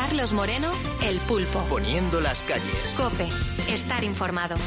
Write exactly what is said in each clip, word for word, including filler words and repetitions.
Carlos Moreno, El Pulpo. Poniendo las calles. COPE. Estar informado.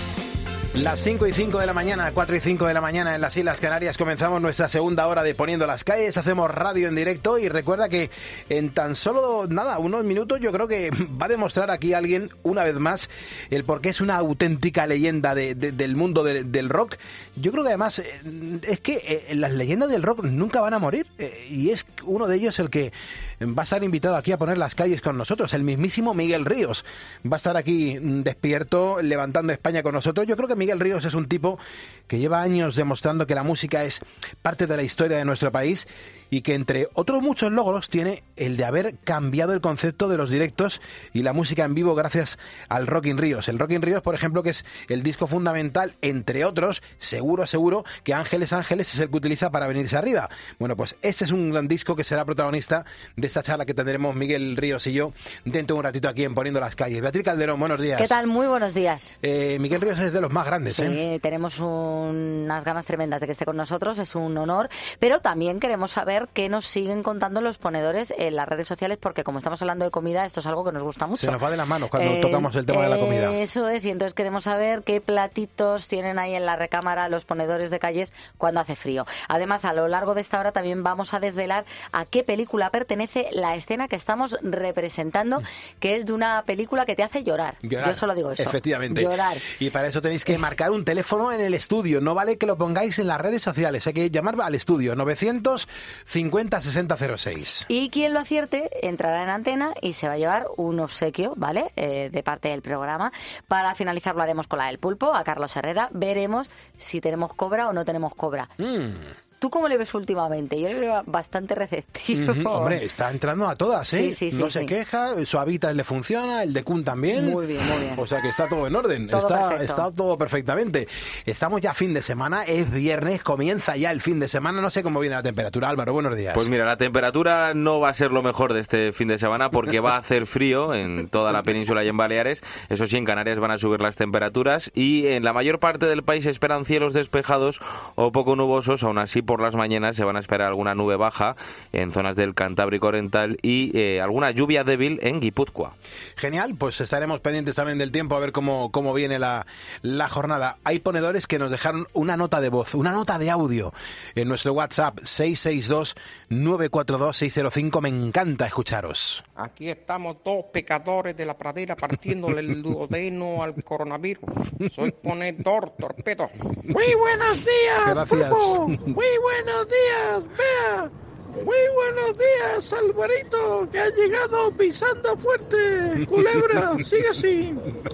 Las cinco y cinco de la mañana, cuatro y cinco de la mañana en las Islas Canarias comenzamos nuestra segunda hora de Poniendo las Calles, hacemos radio en directo y recuerda que en tan solo, nada, unos minutos yo creo que va a demostrar aquí alguien, una vez más, el por qué es una auténtica leyenda de, de, del mundo de, del rock. Yo creo que además es que eh, las leyendas del rock nunca van a morir eh, y es uno de ellos el que va a estar invitado aquí a poner las calles con nosotros, el mismísimo Miguel Ríos. Va a estar aquí despierto, levantando España con nosotros. Yo creo que Miguel Ríos es un tipo que lleva años demostrando que la música es parte de la historia de nuestro país y que entre otros muchos logros tiene el de haber cambiado el concepto de los directos y la música en vivo gracias al Rock in Ríos. El Rock in Ríos, por ejemplo, que es el disco fundamental, entre otros, seguro, seguro, que Ángeles, Ángeles es el que utiliza para venirse arriba. Bueno, pues este es un gran disco que será protagonista de esta charla que tendremos Miguel Ríos y yo dentro de un ratito aquí en Poniendo las Calles. Beatriz Calderón, buenos días. ¿Qué tal? Muy buenos días. Eh, Miguel Ríos es de los más grandes, Sí, ¿eh? tenemos unas ganas tremendas de que esté con nosotros, es un honor, pero también queremos saber qué nos siguen contando los ponedores en las redes sociales, porque como estamos hablando de comida, esto es algo que nos gusta mucho. Se nos va de las manos cuando eh, tocamos el tema de la comida. Eso es, y entonces queremos saber qué platitos tienen ahí en la recámara los ponedores de calles cuando hace frío. Además, a lo largo de esta hora también vamos a desvelar a qué película pertenece la escena que estamos representando, que es de una película que te hace llorar. Llorar. Yo solo digo eso. Efectivamente. Llorar. Y para eso tenéis que marcar un teléfono en el estudio. No vale que lo pongáis en las redes sociales. Hay que llamar al estudio novecientos cincuenta sesenta cero seis. Y quien lo acierte entrará en antena y se va a llevar un obsequio, ¿vale? Eh, de parte del programa. Para finalizar lo haremos con la del Pulpo, a Carlos Herrera. Veremos si tenemos cobra o no tenemos cobra. Mm. ¿Tú cómo le ves últimamente? Yo le veo bastante receptivo. Mm-hmm. Hombre, está entrando a todas, ¿eh? Sí, sí, sí, no se sí. queja, su Habitat le funciona, el de Kun también. Muy bien, muy bien. O sea que está todo en orden, Todo está, perfecto. está todo perfectamente. Estamos ya fin de semana, es viernes, comienza ya el fin de semana, no sé cómo viene la temperatura. Álvaro, buenos días. Pues mira, la temperatura no va a ser lo mejor de este fin de semana porque va a hacer frío en toda la península y en Baleares. Eso sí, en Canarias van a subir las temperaturas y en la mayor parte del país se esperan cielos despejados o poco nubosos. Aún así, por las mañanas se van a esperar alguna nube baja en zonas del Cantábrico Oriental y eh, alguna lluvia débil en Guipúzcoa. Genial, pues estaremos pendientes también del tiempo a ver cómo, cómo viene la, la jornada. Hay ponedores que nos dejaron una nota de voz, una nota de audio en nuestro WhatsApp seis seis dos nueve cuatro dos seis cero cinco. Me encanta escucharos. Aquí estamos dos pecadores de la pradera partiéndole el duodeno al coronavirus. Soy ponedor torpedo. Muy buenos días, Gracias. Pulpo. Muy buenos días, Bea. Muy buenos días, Alvarito, que ha llegado pisando fuerte. Culebra, sigue así.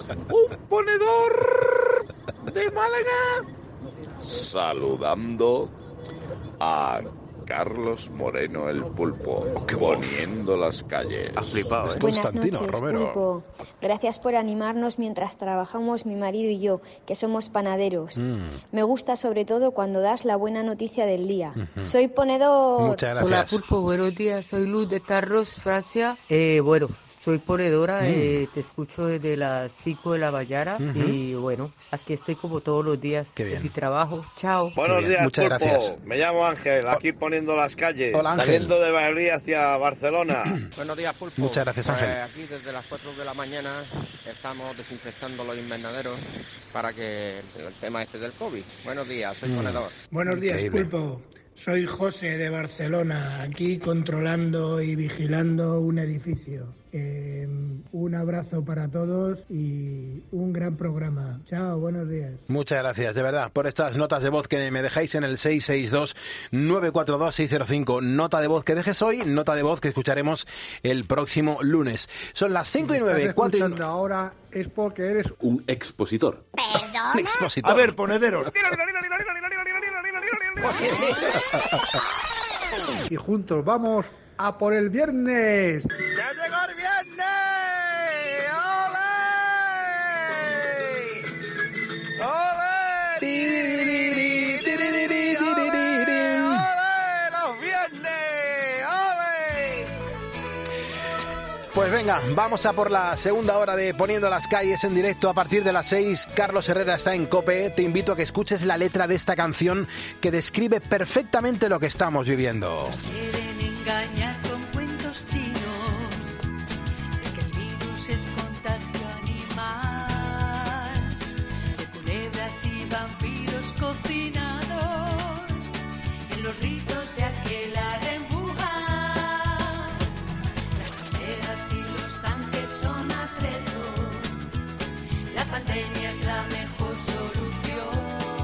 Un ponedor de Málaga. Saludando a Carlos Moreno, el Pulpo, poniendo las calles. Ha flipado, Es ¿eh? Constantino Buenas noches, Romero. Pulpo. Gracias por animarnos mientras trabajamos mi marido y yo, que somos panaderos. Mm. Me gusta sobre todo cuando das la buena noticia del día. Soy ponedor. Muchas gracias. Hola Pulpo, buenos días, soy Luz de Tarros, Francia. Eh, bueno, soy ponedora, Mm. eh, te escucho desde las cinco de la mañana Ujú. y bueno, aquí estoy como todos los días Qué bien. en mi trabajo. Chao. Buenos bien, días, muchas Pulpo. gracias. Me llamo Ángel, aquí poniendo las calles. Hola, Ángel. Saliendo de Valladolid hacia Barcelona. Buenos días, Pulpo. Muchas gracias, Pues Ángel. aquí desde las cuatro de la mañana estamos desinfectando los invernaderos para que el tema este del COVID. Buenos días, soy Mm. ponedor. Buenos días, Increíble. Pulpo. Soy José de Barcelona, aquí controlando y vigilando un edificio. Eh, un abrazo para todos y un gran programa. Chao, buenos días. Muchas gracias, de verdad, por estas notas de voz que me dejáis en el seis seis dos nueve cuatro dos seis cero cinco. Nota de voz que dejes hoy, nota de voz que escucharemos el próximo lunes. Son las cinco y nueve, cuatro y nueve. Ahora es porque eres Un expositor. Un expositor. A ver, ponederos. y juntos vamos a por el viernes. ¡Ya llegó el viernes! ¡Ole! ¡Ole! ¡Ole! ¡Los viernes! ¡Ole! Pues venga, vamos a por la segunda hora de Poniendo las Calles en directo a partir de las seis. Carlos Herrera está en COPE. Te invito a que escuches la letra de esta canción que describe perfectamente lo que estamos viviendo. Quieren engañar con cuentos chinos, de que pandemia es la mejor solución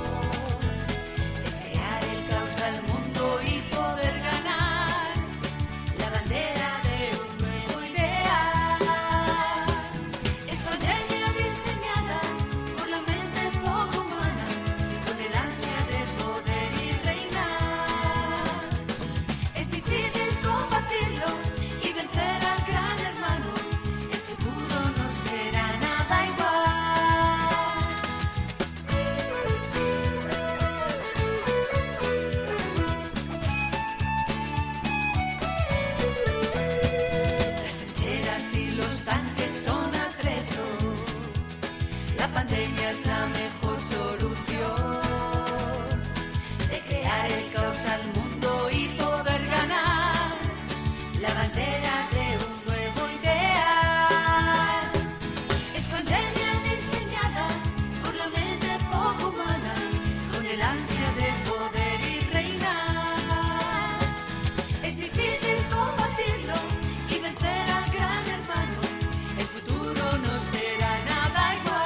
de crear el caos al mundo y poder ganar la bandera de un nuevo ideal. Es pandemia diseñada por la mente poco humana, con el ansia de poder y reinar. Es difícil combatirlo y vencer al gran hermano. El futuro no será nada igual. Las trincheras y los tanques son atrezos. La pandemia es la mejor solución de crear el caos al mundo y poder ganar la bandera de un nuevo ideal. Es pandemia diseñada por la mente poco humana, con el ansia de poder y reinar. Es difícil combatirlo y vencer al gran hermano. El futuro no será nada igual.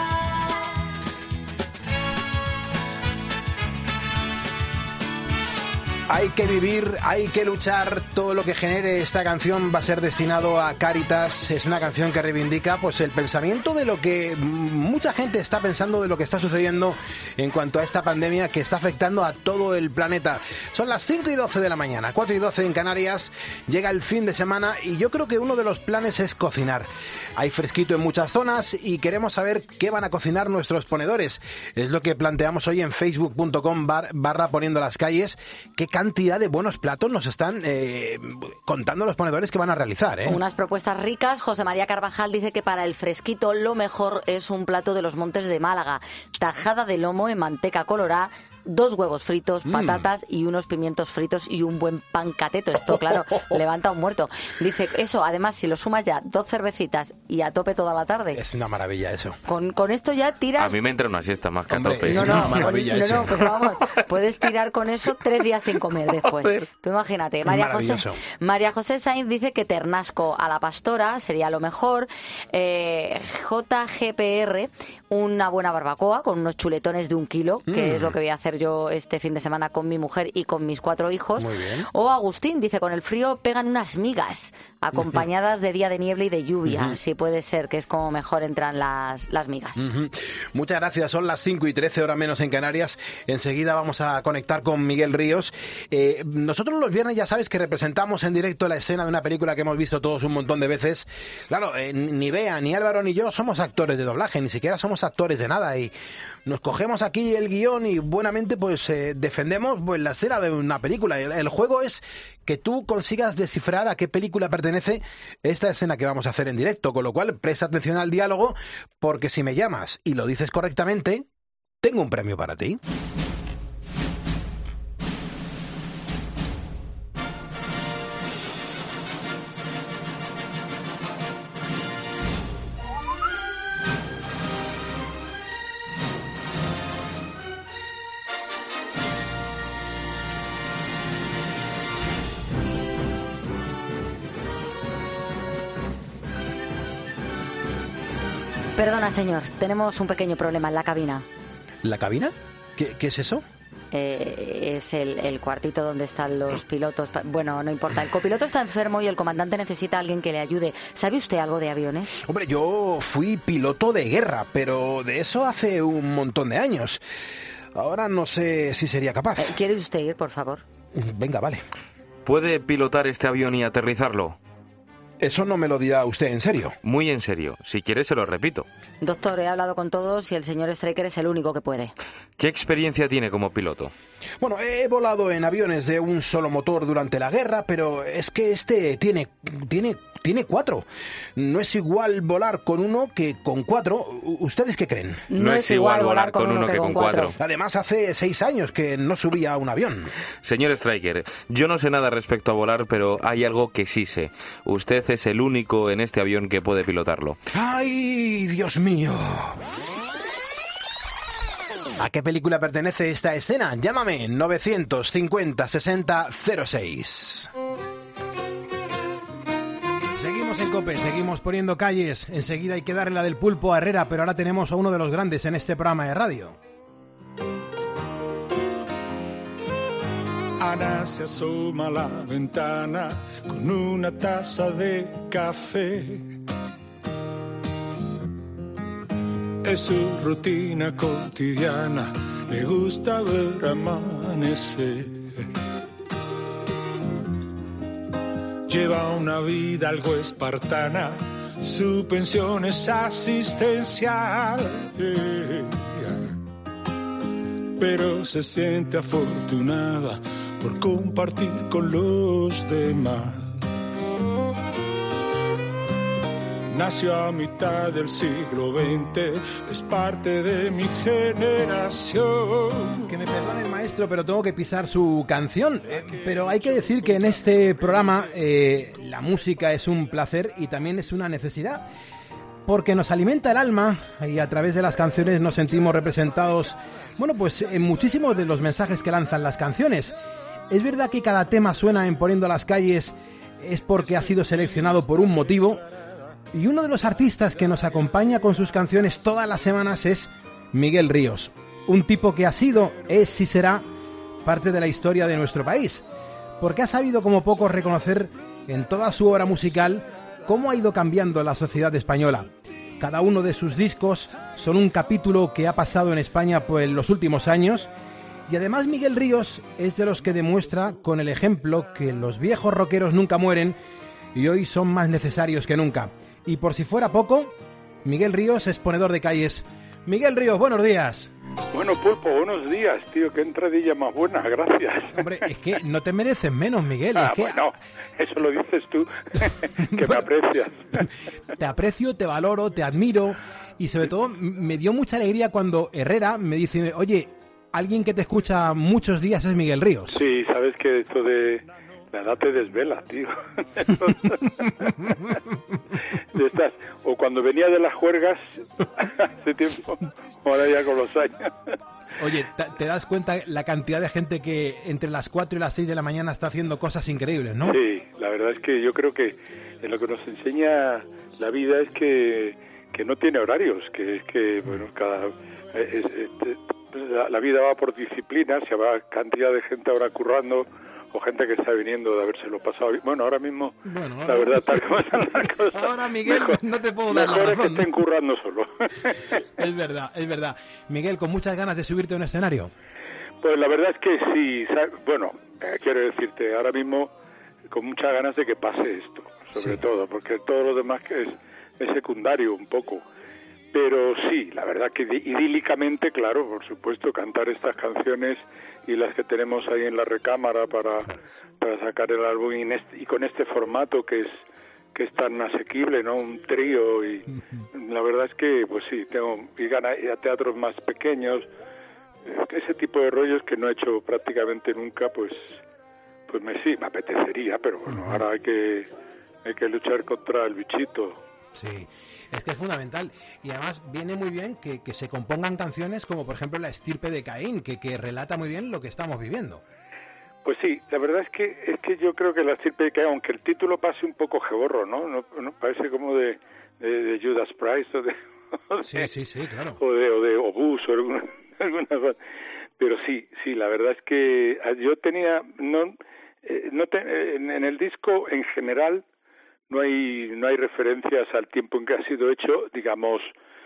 Hay que vivir, hay que luchar. Todo lo que genere esta canción va a ser destinado a Cáritas. Es una canción que reivindica pues el pensamiento de lo que mucha gente está pensando, de lo que está sucediendo en cuanto a esta pandemia que está afectando a todo el planeta. Son las cinco y doce de la mañana, cuatro y doce en Canarias. Llega el fin de semana y yo creo que uno de los planes es cocinar. Hay fresquito en muchas zonas y queremos saber qué van a cocinar nuestros ponedores. Es lo que planteamos hoy en facebook punto com barra poniendo las calles. ¿Qué cantidad de buenos platos nos están eh, contando los ponedores que van a realizar? ¿eh? Unas propuestas ricas. José María Carvajal dice que para el fresquito lo mejor es un plato de los Montes de Málaga. Tajada de lomo en manteca colorada, dos huevos fritos, Mm. patatas y unos pimientos fritos y un buen pan cateto. Esto, claro, levanta un muerto. Dice, eso, además, si lo sumas ya, dos cervecitas y a tope toda la tarde. Es una maravilla eso. Con, con esto ya tiras... A mí me entra una siesta más que a Hombre, tope. es No, una no, maravilla no, eso. no, pero vamos, puedes tirar con eso tres días sin comer después. Joder. Tú imagínate. María José, maravilloso. María José Sainz dice que ternasco a la pastora sería lo mejor. Eh, J G P R, una buena barbacoa con unos chuletones de un kilo, que Mm. es lo que voy a hacer yo este fin de semana con mi mujer y con mis cuatro hijos. Muy bien. O Agustín dice, con el frío pegan unas migas, acompañadas de día de niebla y de lluvia. Si puede ser, que es como mejor entran las, las migas. Ujú. Muchas gracias, son las cinco y trece, hora menos en Canarias. Enseguida vamos a conectar con Miguel Ríos. Eh, nosotros los viernes ya sabes que representamos en directo la escena de una película que hemos visto todos un montón de veces. Claro, eh, ni Bea, ni Álvaro, ni yo somos actores de doblaje, ni siquiera somos actores de nada, y nos cogemos aquí el guión y buenamente pues eh, defendemos pues, la escena de una película. El, el juego es que tú consigas descifrar a qué película pertenece esta escena que vamos a hacer en directo, con lo cual presta atención al diálogo, porque si me llamas y lo dices correctamente, tengo un premio para ti. Perdona, señor, tenemos un pequeño problema en la cabina. ¿La cabina? ¿Qué, qué es eso? Eh, es el, el cuartito donde están los pilotos. Pa- Bueno, no importa. El copiloto está enfermo y el comandante necesita a alguien que le ayude. ¿Sabe usted algo de aviones? Hombre, yo fui piloto de guerra, pero de eso hace un montón de años. Ahora no sé si sería capaz. Eh, ¿Quiere usted ir, por favor? Venga, vale. ¿Puede pilotar este avión y aterrizarlo? Eso no me lo dirá usted en serio. Muy en serio. Si quiere, se lo repito. Doctor, he hablado con todos y el señor Stryker es el único que puede. ¿Qué experiencia tiene como piloto? Bueno, he volado en aviones de un solo motor durante la guerra, pero es que este tiene, tiene, tiene cuatro. No es igual volar con uno que con cuatro. U- ¿Ustedes qué creen? No es igual volar con uno que con cuatro. Además, hace seis años que no subía a un avión. Señor Stryker, yo no sé nada respecto a volar, pero hay algo que sí sé. Usted es el único en este avión que puede pilotarlo. ¡Ay, Dios mío! ¿A qué película pertenece esta escena? Llámame novecientos cincuenta sesenta cero seis. Seguimos Seguimos en COPE, seguimos poniendo calles. Enseguida hay que darle la del pulpo a Herrera, pero ahora tenemos a uno de los grandes en este programa de radio. Ana se asoma a la ventana con una taza de café. Es su rutina cotidiana, le gusta ver amanecer. Lleva una vida algo espartana, su pensión es asistencial. Pero se siente afortunada por compartir con los demás. Nació a mitad del siglo veinte, es parte de mi generación. Que me perdone el maestro, pero tengo que pisar su canción. Eh, pero hay que decir que en este programa eh, la música es un placer y también es una necesidad, porque nos alimenta el alma y a través de las canciones nos sentimos representados, bueno, pues en muchísimos de los mensajes que lanzan las canciones. Es verdad que cada tema suena en Poniendo las Calles es porque ha sido seleccionado por un motivo. Y uno de los artistas que nos acompaña con sus canciones todas las semanas es Miguel Ríos. Un tipo que ha sido, es y será parte de la historia de nuestro país. Porque ha sabido como pocos reconocer en toda su obra musical cómo ha ido cambiando la sociedad española. Cada uno de sus discos son un capítulo que ha pasado en España pues, en los últimos años. Y además Miguel Ríos es de los que demuestra con el ejemplo que los viejos rockeros nunca mueren y hoy son más necesarios que nunca. Y por si fuera poco, Miguel Ríos es ponedor de calles. Miguel Ríos, buenos días. Bueno, Pulpo, buenos días, tío, qué entradilla más buena, gracias. Hombre, es que no te mereces menos, Miguel. Ah, es que... bueno, eso lo dices tú, que me aprecias. Te aprecio, te valoro, te admiro y sobre todo me dio mucha alegría cuando Herrera me dice, oye, alguien que te escucha muchos días es Miguel Ríos. Sí, sabes que esto de la edad te desvela, tío. De estas, o cuando venía de las juergas hace tiempo, ahora ya con los años. Oye, ¿te das cuenta la cantidad de gente que entre las cuatro y las seis de la mañana está haciendo cosas increíbles, no? Sí, la verdad es que yo creo que en lo que nos enseña la vida es que, que no tiene horarios, que es que, bueno, cada... Es, es, la, la vida va por disciplinas, se va cantidad de gente ahora currando, o gente que está viniendo de habérselo pasado. Bueno, ahora mismo, bueno, ahora... la verdad, tal como están las cosas... Ahora, Miguel, mejor, no te puedo dar la razón. Mejor es que estén currando solo. Es verdad, es verdad. Miguel, ¿con muchas ganas de subirte a un escenario? Pues la verdad es que sí. Bueno, eh, quiero decirte, ahora mismo, con muchas ganas de que pase esto, sobre sí. todo, porque todo lo demás que es, es secundario un poco. Pero sí, la verdad que idílicamente, claro, por supuesto, cantar estas canciones y las que tenemos ahí en la recámara para, para sacar el álbum y, este, y con este formato que es que es tan asequible, ¿no? Un trío y uh-huh. La verdad es que, pues sí, tengo y ganas a teatros más pequeños, ese tipo de rollos que no he hecho prácticamente nunca, pues pues me sí, me apetecería, pero bueno, uh-huh. ahora hay que hay que luchar contra el bichito. Sí, es que es fundamental y además viene muy bien que, que se compongan canciones como por ejemplo La estirpe de Caín, que, que relata muy bien lo que estamos viviendo. Pues sí, la verdad es que es que yo creo que La estirpe de Caín, aunque el título pase un poco geborro, ¿no? no, no parece como de, de, de Judas Priest o de, o de sí, sí, sí, claro. o de o de Obús o alguna, alguna cosa. Pero sí, sí, la verdad es que yo tenía no eh, no te, en, en el disco en general no hay no hay referencias al tiempo en que ha sido hecho, digamos,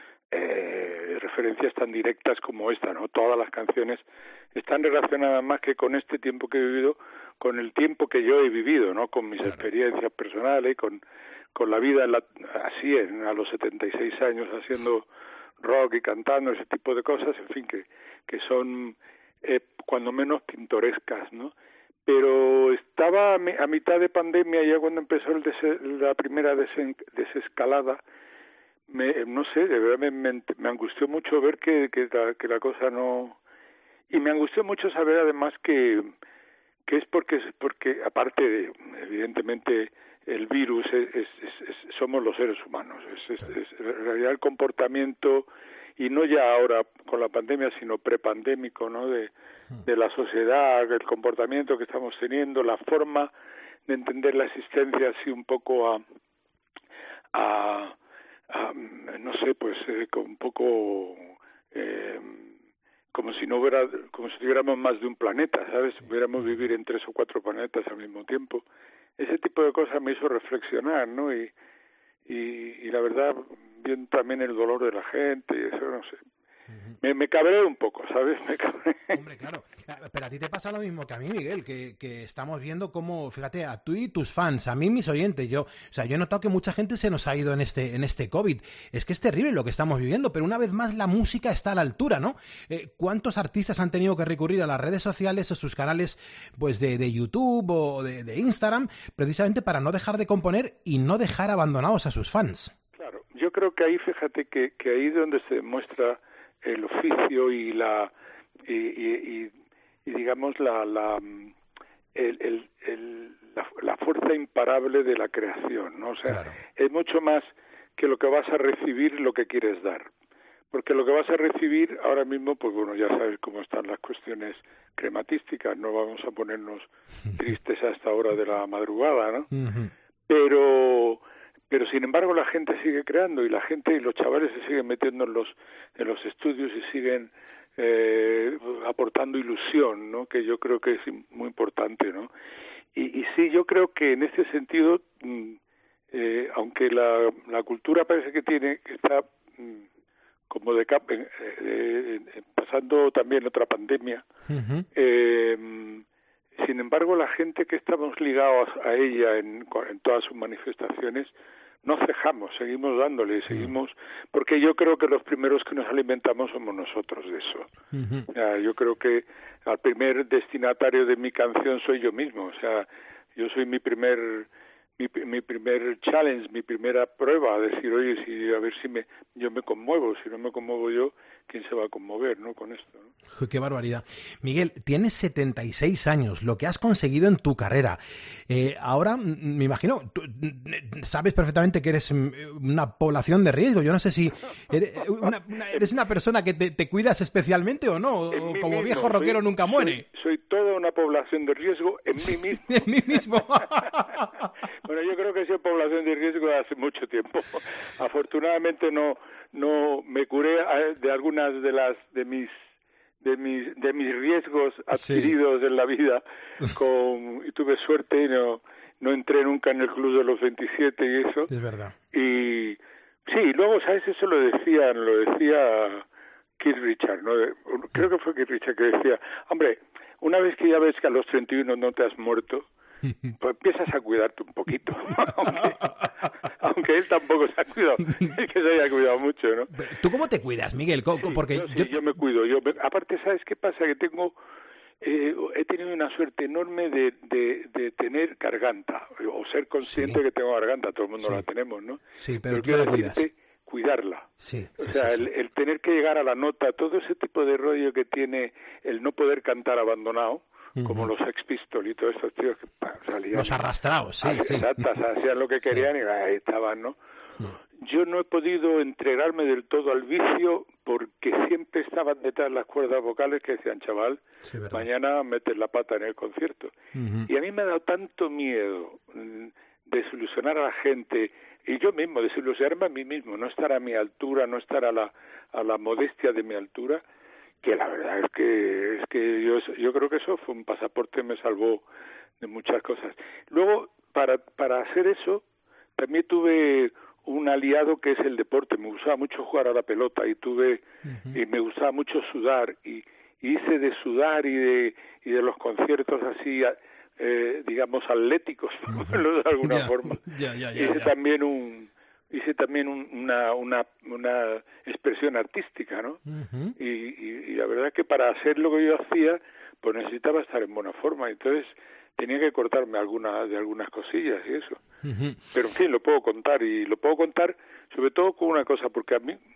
eh, referencias tan directas como esta, ¿no? Todas las canciones están relacionadas más que con este tiempo que he vivido, con el tiempo que yo he vivido, ¿no? Con mis claro. experiencias personales, con con la vida en la, así en, a los setenta y seis años haciendo rock y cantando ese tipo de cosas, en fin, que que son eh, cuando menos pintorescas, ¿no? Pero estaba a mitad de pandemia, ya cuando empezó el des- la primera desen- desescalada, me, no sé, de verdad me, me, me angustió mucho ver que, que, la, que la cosa no... Y me angustió mucho saber además que, que es porque, porque aparte de, evidentemente, el virus, es, es, es, es, somos los seres humanos, es, es, es en realidad el comportamiento, y no ya ahora con la pandemia, sino prepandémico, ¿no?, de, de la sociedad, el comportamiento que estamos teniendo, la forma de entender la existencia así un poco a, a, a no sé, pues eh, con un poco eh, como si no hubiera, como si tuviéramos más de un planeta, ¿sabes? Pudiéramos vivir en tres o cuatro planetas al mismo tiempo. Ese tipo de cosas me hizo reflexionar, ¿no? Y, y, y la verdad, viendo también el dolor de la gente, y eso, no sé. Uh-huh. Me, me cabré un poco, ¿sabes? Me cabré. Hombre, claro. Pero a ti te pasa lo mismo que a mí, Miguel, que, que estamos viendo cómo, fíjate, a tú y tus fans, a mí mis oyentes, yo, o sea, yo he notado que mucha gente se nos ha ido en este, en este COVID. Es que es terrible lo que estamos viviendo, pero una vez más la música está a la altura, ¿no? Eh, ¿Cuántos artistas han tenido que recurrir a las redes sociales o sus canales, pues, de, de YouTube o de, de Instagram, precisamente para no dejar de componer y no dejar abandonados a sus fans? Claro, yo creo que ahí, fíjate, que, que ahí es donde se demuestra el oficio y la y, y, y, y digamos la la el, el, el la, la fuerza imparable de la creación, ¿no? O sea, claro, es mucho más que lo que vas a recibir, lo que quieres dar, porque lo que vas a recibir ahora mismo, pues bueno, ya sabes cómo están las cuestiones crematísticas, no vamos a ponernos tristes a esta hora de la madrugada, ¿no? Uh-huh. Pero Pero sin embargo la gente sigue creando y la gente y los chavales se siguen metiendo en los en los estudios y siguen eh, aportando ilusión, ¿no? Que yo creo que es muy importante, ¿no? Y, y sí, yo creo que en este sentido, eh, aunque la, la cultura parece que tiene que está como de cap, eh, eh, pasando también otra pandemia, uh-huh. eh, sin embargo, la gente que estamos ligados a ella en, en todas sus manifestaciones, no cejamos, seguimos dándole, seguimos, porque yo creo que los primeros que nos alimentamos somos nosotros de eso. Uh-huh. O sea, yo creo que el primer destinatario de mi canción soy yo mismo, o sea, yo soy mi primer mi, mi primer challenge, mi primera prueba, decir, oye, si a ver si me yo me conmuevo, si no me conmuevo yo, ¿quién se va a conmover, no, con esto, ¿no? ¡Qué barbaridad! Miguel, tienes setenta y seis años, lo que has conseguido en tu carrera. Eh, ahora, me imagino, tú sabes perfectamente que eres una población de riesgo. Yo no sé si eres una, una, eres una persona que te, te cuidas especialmente o no, o como mismo, viejo rockero soy, nunca muere. Soy, soy toda una población de riesgo en mí mismo. En mí mismo. Bueno, yo creo que soy población de riesgo hace mucho tiempo. Afortunadamente no no me curé de algunas de las de mis de mis de mis riesgos adquiridos sí. en la vida con y tuve suerte y no no entré nunca en el club de los veintisiete y eso. Es verdad. Y sí, luego sabes, eso lo decían, lo decía Keith Richards, ¿no? Creo que fue Keith Richards que decía, hombre, una vez que ya ves que a los treinta y uno no te has muerto, pues empiezas a cuidarte un poquito, aunque, aunque él tampoco se ha cuidado, es que se haya cuidado mucho, ¿no? ¿Tú cómo te cuidas, Miguel? Porque sí, yo, yo... Sí, yo me cuido, yo me... aparte, ¿sabes qué pasa? Que tengo, eh, he tenido una suerte enorme de, de, de tener garganta, o ser consciente sí. que tengo garganta, todo el mundo sí. la tenemos, ¿no? Sí, pero, pero tú la cuidas. Cuidarla, sí, sí, o sea, sí, sí. El, el tener que llegar a la nota, todo ese tipo de rollo que tiene el no poder cantar abandonado, como uh-huh. los Sex Pistols y todos estos tíos que salían... Los arrastrados, sí, sí. Exactas, hacían lo que querían sí. y ahí estaban, ¿no? Uh-huh. Yo no he podido entregarme del todo al vicio porque siempre estaban detrás las cuerdas vocales que decían, chaval, sí, mañana metes la pata en el concierto. Uh-huh. Y a mí me ha dado tanto miedo desilusionar a la gente y yo mismo, desilusionarme a mí mismo, no estar a mi altura, no estar a la, a la modestia de mi altura, que la verdad es que es que yo yo creo que eso fue un pasaporte, me salvó de muchas cosas. Luego, para para hacer eso, también tuve un aliado que es el deporte. Me gustaba mucho jugar a la pelota y tuve uh-huh. y me gustaba mucho sudar y, y hice de sudar y de y de los conciertos así, eh, digamos atléticos, por decirlo de alguna yeah. forma. Yeah, yeah, yeah, hice yeah. también un hice también un, una una una expresión artística, ¿no? Uh-huh. Y, y, y la verdad que para hacer lo que yo hacía, pues necesitaba estar en buena forma, entonces tenía que cortarme alguna de algunas cosillas y eso. Uh-huh. Pero en fin, lo puedo contar y lo puedo contar sobre todo con una cosa, porque a mí,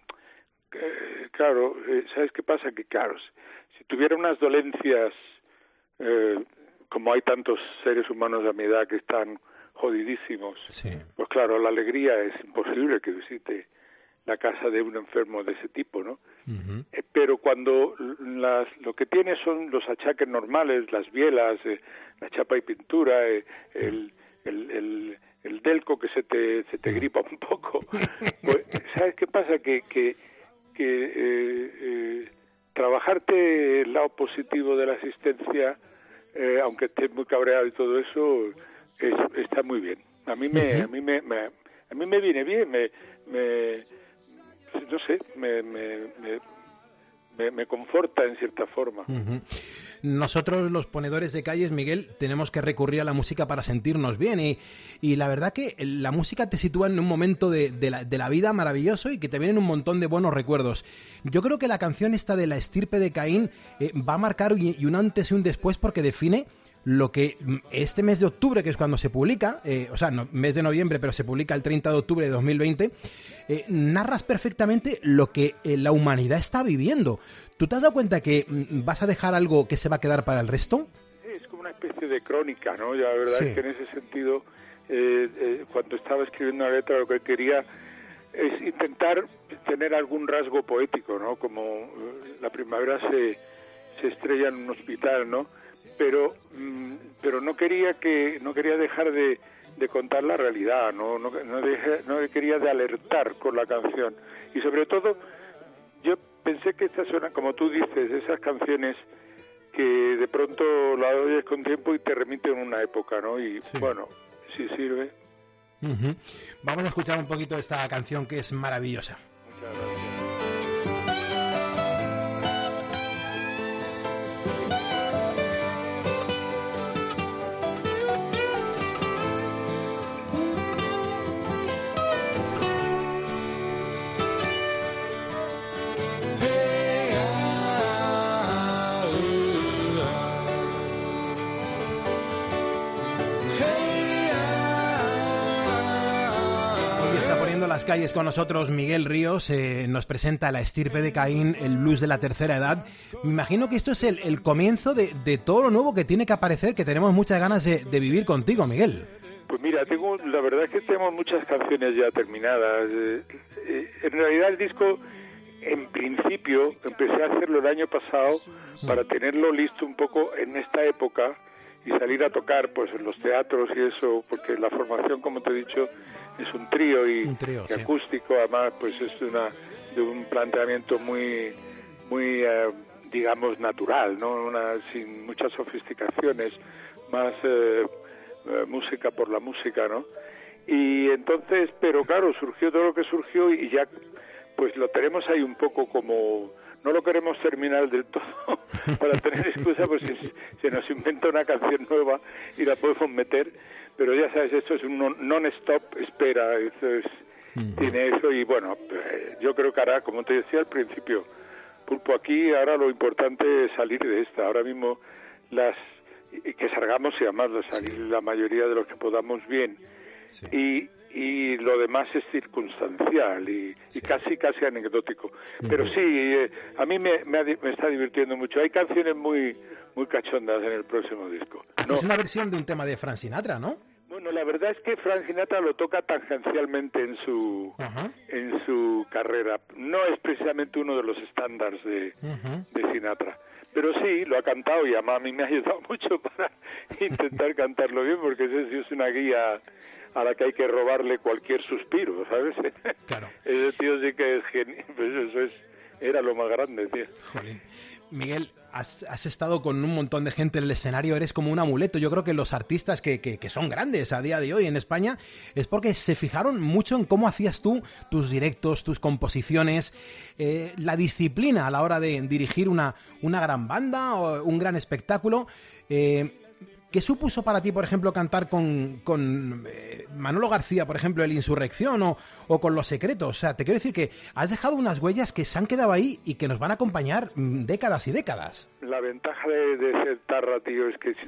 eh, claro, eh, ¿sabes qué pasa? Que claro, si tuviera unas dolencias, eh, como hay tantos seres humanos de mi edad que están jodidísimos, sí. pues claro, la alegría es imposible que visite la casa de un enfermo de ese tipo, ¿no? Uh-huh. Eh, pero cuando las, lo que tiene son los achaques normales, las bielas, eh, la chapa y pintura, eh, el, el, el, el delco que se te se te gripa un poco. Pues, ¿sabes qué pasa? Que que que eh, eh, trabajarte el lado positivo de la asistencia, eh, aunque estés muy cabreado y todo eso, es, está muy bien. A mí me uh-huh. a mí me, me a mí me viene bien, me me no sé, me me, me Me, me conforta en cierta forma. Uh-huh. Nosotros los ponedores de calles, Miguel, tenemos que recurrir a la música para sentirnos bien y, y la verdad que la música te sitúa en un momento de, de, la, de la vida maravilloso y que te vienen un montón de buenos recuerdos. Yo creo que la canción esta de La estirpe de Caín eh, va a marcar y, y un antes y un después porque define lo que este mes de octubre, que es cuando se publica, eh, o sea, no, mes de noviembre, pero se publica el treinta de octubre de dos mil veinte, eh, narras perfectamente lo que eh, la humanidad está viviendo. ¿Tú te has dado cuenta que mm, vas a dejar algo que se va a quedar para el resto? Sí, es como una especie de crónica, ¿no? Ya, la verdad sí. es que en ese sentido, eh, eh, cuando estaba escribiendo la letra, lo que quería es intentar tener algún rasgo poético, ¿no? Como eh, la primavera se, se estrella en un hospital, ¿no? pero mm, pero no quería que no quería dejar de, de contar la realidad, no no no, deje, no quería de alertar con la canción, y sobre todo yo pensé que estas son, como tú dices, esas canciones que de pronto la oyes con tiempo y te remiten a una época, ¿no? Y sí. bueno, sí sirve. Uh-huh. Vamos a escuchar un poquito esta canción que es maravillosa. Muchas gracias. Las calles con nosotros Miguel Ríos, eh, nos presenta La estirpe de Caín, el blues de la tercera edad. Me imagino que esto es el, el comienzo de, de todo lo nuevo que tiene que aparecer, que tenemos muchas ganas de, de vivir contigo, Miguel. Pues mira, tengo, la verdad es que tenemos muchas canciones ya terminadas. Eh, eh, en realidad el disco, en principio, empecé a hacerlo el año pasado para tenerlo listo un poco en esta época y salir a tocar pues en los teatros y eso, porque la formación, como te he dicho, es un trío y, un trío, y sí. acústico, además pues es una de un planteamiento muy muy eh, digamos natural, no una sin muchas sofisticaciones, más eh, eh, música por la música, ¿no? Y entonces, pero claro, surgió todo lo que surgió y ya pues lo tenemos ahí un poco como, no lo queremos terminar del todo para tener excusa, pues si se nos inventa una canción nueva y la podemos meter, pero ya sabes, esto es un non-stop espera, eso es, mm. tiene eso y bueno, yo creo que hará, como te decía al principio, Pulpo, aquí ahora lo importante es salir de esta, ahora mismo las, y que salgamos y además de salir sí. la mayoría de los que podamos bien, sí. y y lo demás es circunstancial y, sí. y casi casi anecdótico, uh-huh. pero sí, eh, a mí me, me, me está divirtiendo mucho. Hay canciones muy muy cachondas en el próximo disco. No. Es una versión de un tema de Frank Sinatra, ¿no? Bueno, la verdad es que Frank Sinatra lo toca tangencialmente en su uh-huh. en su carrera. No es precisamente uno de los estándares de, uh-huh. de Sinatra. Pero sí, lo ha cantado y a mí me ha ayudado mucho para intentar cantarlo bien, porque ese sí es una guía a la que hay que robarle cualquier suspiro, ¿sabes? Claro. Ese tío sí que es genial, pues eso es, era lo más grande, tío. Jolín. Miguel, has, has estado con un montón de gente en el escenario, eres como un amuleto. Yo creo que los artistas que, que, que son grandes a día de hoy en España es porque se fijaron mucho en cómo hacías tú tus directos, tus composiciones, eh, la disciplina a la hora de dirigir una, una gran banda o un gran espectáculo. Eh, ¿Qué supuso para ti, por ejemplo, cantar con, con eh, Manolo García, por ejemplo, el Insurrección o, o con Los Secretos? O sea, te quiero decir que has dejado unas huellas que se han quedado ahí y que nos van a acompañar mm, décadas y décadas. La ventaja de, de ser tarra, tío, es que,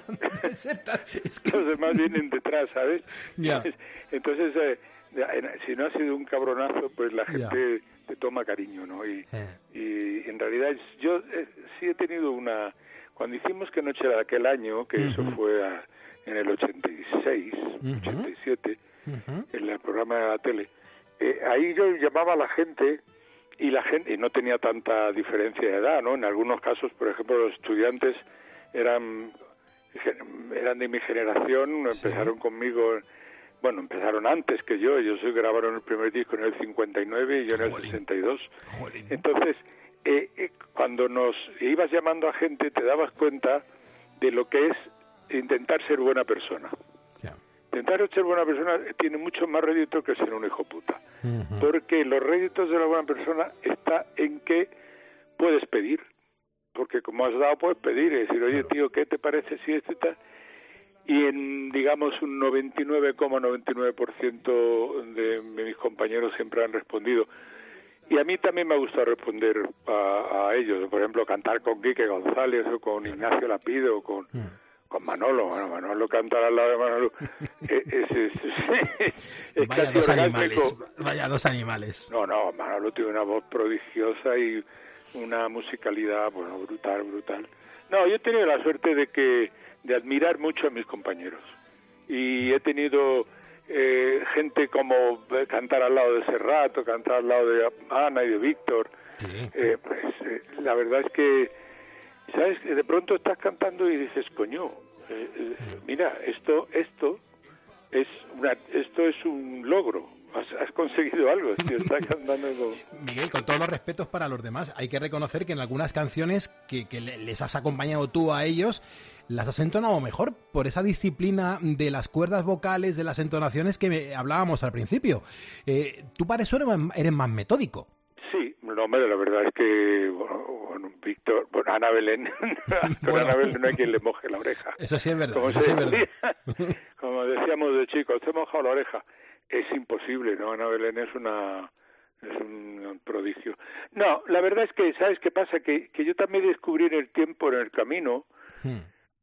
es que los demás vienen detrás, ¿sabes? Ya. Entonces, eh, si no has sido un cabronazo, pues la gente ya. te toma cariño, ¿no? Y, eh. y en realidad yo eh, sí he tenido una... Cuando hicimos Que Noche era de aquel año, que uh-huh. eso fue a, en el ochenta y seis, uh-huh. ochenta y siete, uh-huh. en el programa de la tele, eh, ahí yo llamaba a la gente y la gente y no tenía tanta diferencia de edad, ¿no? En algunos casos, por ejemplo, los estudiantes eran eran de mi generación, sí. empezaron conmigo, bueno, empezaron antes que yo, ellos grabaron el primer disco en el cincuenta y nueve y yo en el sesenta y dos. Jolín. Entonces, eh, eh, cuando nos ibas llamando a gente te dabas cuenta de lo que es intentar ser buena persona. Ya. Intentar ser buena persona tiene mucho más rédito que ser un hijo puta. Ujú. Porque los réditos de la buena persona está en que puedes pedir. Porque como has dado, puedes pedir y decir, oye, tío, ¿qué te parece si esto y tal? Y en, digamos, un noventa y nueve coma noventa y nueve por ciento de mis compañeros siempre han respondido. Y a mí también me ha gustado responder a, a ellos. Por ejemplo, cantar con Quique González o con Ignacio Lapido o con, con Manolo. Bueno, Manolo cantar al lado de Manolo es, es, es, es, es Vaya casi dos orgásmico. animales, vaya dos animales. No, no, Manolo tiene una voz prodigiosa y una musicalidad, bueno, brutal, brutal. No, yo he tenido la suerte de que de admirar mucho a mis compañeros. Y he tenido eh, gente como cantar al lado de Serrat o cantar al lado de Ana y de Víctor. Sí. Eh, pues eh, la verdad es que, ¿sabes? De pronto estás cantando y dices, coño, eh, eh, mira, esto, esto es una, esto es un logro. Has, has conseguido algo, tío, estás cantando algo. Miguel, con todos los respetos para los demás, hay que reconocer que en algunas canciones que, que le- les has acompañado tú a ellos, las has entonado mejor por esa disciplina de las cuerdas vocales, de las entonaciones que me- hablábamos al principio. Eh, tú para eso eres más, eres más metódico. Sí, no, hombre, la verdad es que, bueno, bueno, Víctor, bueno, Ana Belén, con Bueno. Ana Belén no hay quien le moje la oreja. Eso sí es verdad, Como, eso se sí es verdad. decía, como decíamos de chicos, te he mojado la oreja. Es imposible, ¿no? Ana Belén es una es un prodigio. No, la verdad es que, ¿sabes qué pasa? Que, que yo también descubrí en el tiempo, en el camino, Hmm.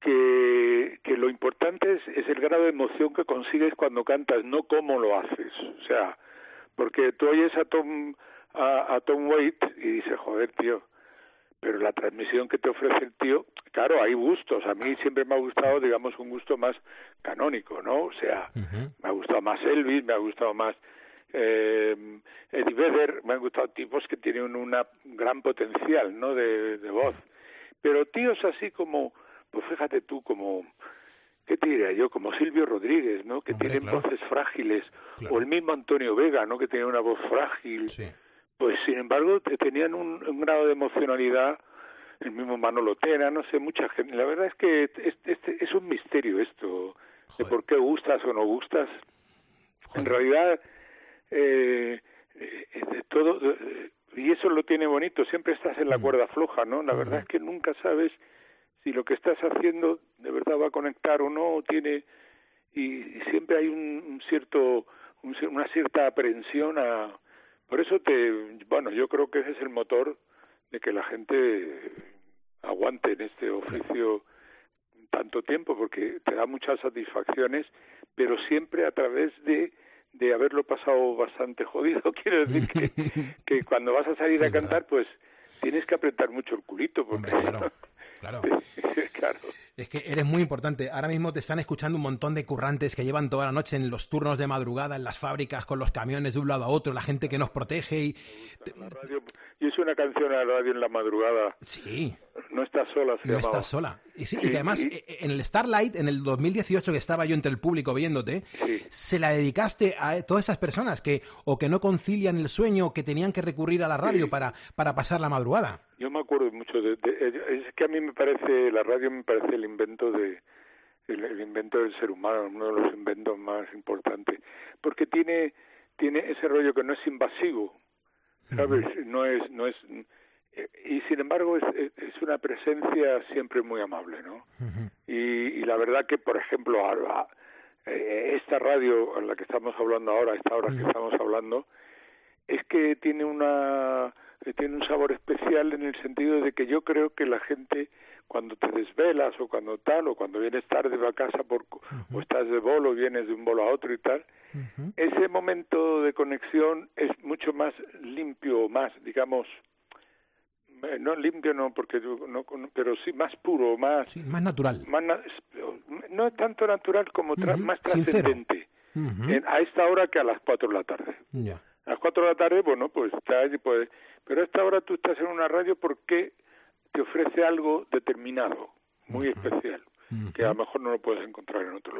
que, que lo importante es, es el grado de emoción que consigues cuando cantas, no cómo lo haces. O sea, porque tú oyes a Tom a, a Tom Waits y dices, joder, tío, pero la transmisión que te ofrece el tío, claro, hay gustos. A mí siempre me ha gustado, digamos, un gusto más canónico, ¿no? O sea, Ujú. me ha gustado más Elvis, me ha gustado más eh, Eddie Vedder, me han gustado tipos que tienen una gran potencial, ¿no? De, de voz. Pero tíos así como, pues fíjate tú, como, ¿qué te diría yo? Como Silvio Rodríguez, ¿no? Que Hombre, tienen claro. voces frágiles. Claro. O el mismo Antonio Vega, ¿no? Que tiene una voz frágil. Sí. Pues sin embargo te- tenían un, un grado de emocionalidad, el mismo Manolo Tena, no sé, mucha gente. La verdad es que es, es, es un misterio esto, de Joder. por qué gustas o no gustas. En Joder. realidad, eh, eh, de todo, eh, y eso lo tiene bonito, siempre estás en la Mm. cuerda floja, ¿no? La verdad Ujú. es que nunca sabes si lo que estás haciendo de verdad va a conectar o no, o tiene, y, y siempre hay un, un cierto, un cier- una cierta aprensión a... Por eso te, bueno, yo creo que ese es el motor de que la gente aguante en este oficio tanto tiempo, porque te da muchas satisfacciones, pero siempre a través de de haberlo pasado bastante jodido. Quiero decir que, que cuando vas a salir Sí, a es cantar, verdad. pues tienes que apretar mucho el culito, porque Hombre, claro, claro. claro. Es que eres muy importante. Ahora mismo te están escuchando un montón de currantes que llevan toda la noche en los turnos de madrugada, en las fábricas, con los camiones de un lado a otro, la gente que nos protege y... La radio, yo hice una canción a la radio en la madrugada. Sí, No estás sola, se no llamaba. estás sola. Y, sí, y Sí, que además, y- eh, en el Starlight, en el dos mil dieciocho, que estaba yo entre el público viéndote, Sí. se la dedicaste a todas esas personas que o que no concilian el sueño, o que tenían que recurrir a la radio Sí. para, para pasar la madrugada. Yo me acuerdo mucho de, de- es que a mí me parece, la radio me parece el invento de el, el invento del ser humano, uno de los inventos más importantes, porque tiene tiene ese rollo que no es invasivo, ¿sabes? No es no es eh, y sin embargo es, es es una presencia siempre muy amable, ¿no? Ujú. Y, y la verdad que, por ejemplo, a, a- eh, esta radio en la que estamos hablando ahora, esta hora que estamos hablando, es que tiene una eh, tiene un sabor especial en el sentido de que yo creo que la gente, cuando te desvelas o cuando tal, o cuando vienes tarde a casa por, o estás de bolo, vienes de un bolo a otro y tal, Ujú. ese momento de conexión es mucho más limpio, más, digamos, eh, no limpio no, porque yo no, pero sí más puro, más, Sí, más natural. más na- no tanto natural como tra- Ujú, más sincero. trascendente, Ujú. en- a esta hora que a las cuatro de la tarde. Ya. A las cuatro de la tarde, bueno, pues está allí, pues, pero a esta hora tú estás en una radio porque te ofrece algo determinado, muy especial, que a lo mejor no lo puedes encontrar en otro lado, ¿no?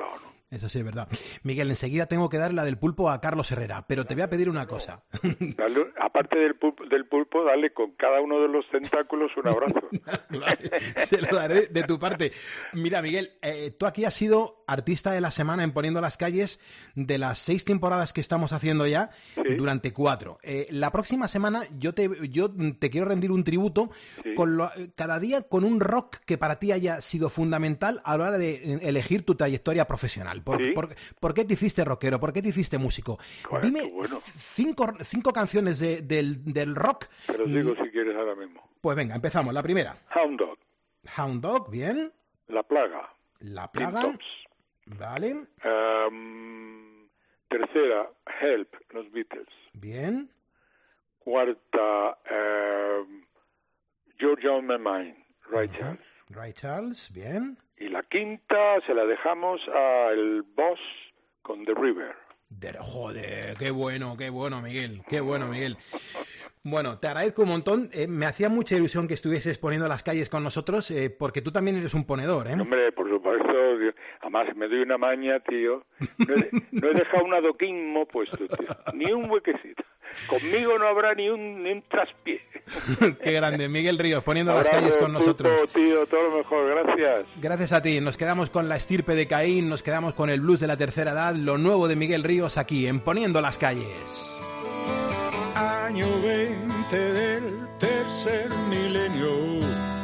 Eso sí es verdad. Miguel, enseguida tengo que dar la del pulpo a Carlos Herrera, pero te voy a pedir una cosa. Dale, aparte del pulpo, del pulpo, dale con cada uno de los tentáculos un abrazo. Se lo daré de tu parte. Mira, Miguel, eh, tú aquí has sido artista de la semana en Poniendo las Calles de las seis temporadas que estamos haciendo ya, ¿sí? Durante cuatro. Eh, la próxima semana yo te, yo te quiero rendir un tributo, ¿sí? con lo, cada día con un rock que para ti haya sido fundamental a la hora de elegir tu trayectoria profesional. ¿Por, ¿Sí? por, por qué te hiciste rockero? ¿Por qué te hiciste músico? Joder, Dime bueno. cinco, cinco canciones de, del, del rock. Pero os digo si quieres ahora mismo. Pues venga, empezamos. La primera. Hound Dog. Hound Dog, bien. La Plaga. La Plaga. Tops. Vale. Um, tercera, Help, los Beatles. Bien. Cuarta, um, Georgia on My Mind, Ray uh-huh. Charles. Ray Charles, bien. Y la quinta se la dejamos al Boss con The River. De, joder, qué bueno, qué bueno, Miguel, qué bueno, Miguel. Bueno, te agradezco un montón. Eh, me hacía mucha ilusión que estuvieses poniendo las calles con nosotros, eh, porque tú también eres un ponedor, ¿eh? Hombre, por supuesto. Además, me doy una maña, tío. No he, no he dejado un adoquín puesto, tío. Ni un huequecito. Conmigo no habrá ni un, ni un traspié. Qué grande. Miguel Ríos, poniendo Abrazo, las calles con pulpo, nosotros. Tío, todo lo mejor. Gracias. Gracias a ti. Nos quedamos con la estirpe de Caín, nos quedamos con el blues de la tercera edad, lo nuevo de Miguel Ríos aquí, en Poniendo las Calles. Año veinte del tercer milenio,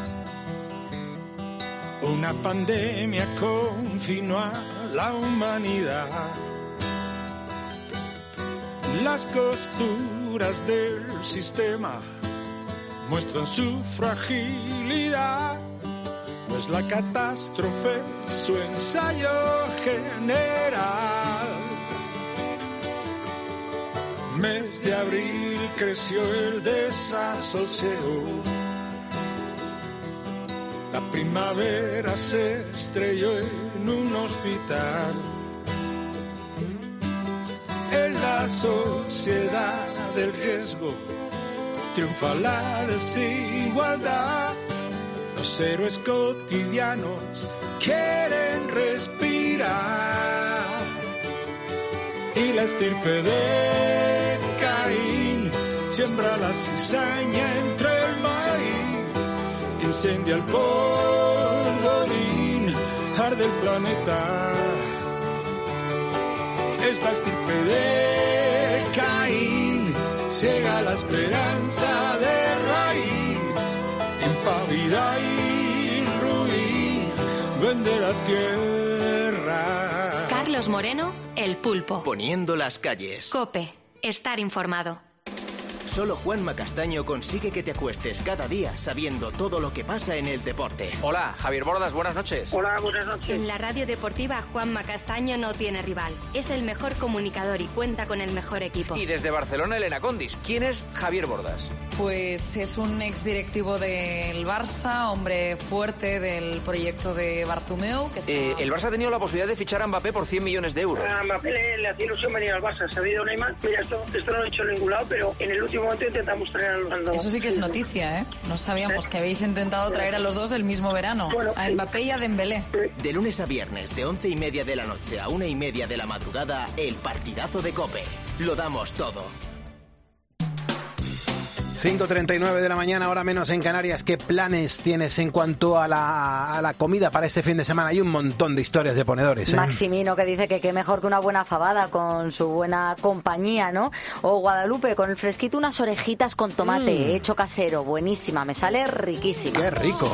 una pandemia confinó a la humanidad. Las costuras del sistema muestran su fragilidad, pues la catástrofe es su ensayo general. Mes de abril creció el desasosiego, la primavera se estrelló en un hospital. En la sociedad del riesgo triunfa la desigualdad. Los héroes cotidianos quieren respirar. Y la estirpe de Caín siembra la cizaña entre el maíz, incendia el polvorín, arde el planeta. Esta estirpe de Caín ciega la esperanza de raíz, impávida y ruin, vende la tierra. Carlos Moreno, El Pulpo. Poniendo las calles. COPE. Estar informado. Solo Juanma Castaño consigue que te acuestes cada día sabiendo todo lo que pasa en el deporte. Hola, Javier Bordas, buenas noches. Hola, buenas noches. En la radio deportiva, Juanma Castaño no tiene rival. Es el mejor comunicador y cuenta con el mejor equipo. Y desde Barcelona, Elena Condis. ¿Quién es Javier Bordas? Pues es un exdirectivo del Barça, hombre fuerte del proyecto de Bartomeu. Que está... eh, el Barça ha tenido la posibilidad de fichar a Mbappé por cien millones de euros. A Mbappé le, le hacía ilusión venir al Barça. Se ha habido Neymar. Mira, esto, esto no lo he hecho en ningún lado, pero en el último momento intentamos traer a los dos. Eso sí que es noticia, ¿eh? No sabíamos que habéis intentado traer a los dos el mismo verano. Bueno, a Mbappé y a Dembélé. De lunes a viernes, de once y media de la noche a una y media de la madrugada, el partidazo de COPE. Lo damos todo. cinco treinta y nueve de la mañana, hora menos en Canarias. ¿Qué planes tienes en cuanto a la, a la comida para este fin de semana? Hay un montón de historias de ponedores, ¿eh? Maximino, que dice que qué mejor que una buena fabada con su buena compañía, ¿no? O Guadalupe, con el fresquito, unas orejitas con tomate mm. hecho casero. Buenísima, me sale riquísima. ¡Qué rico!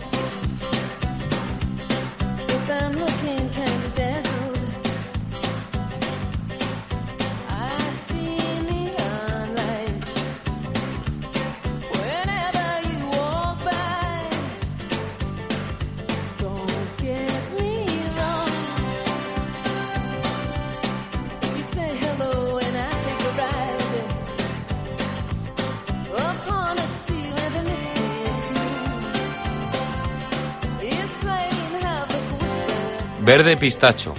Verde pistacho.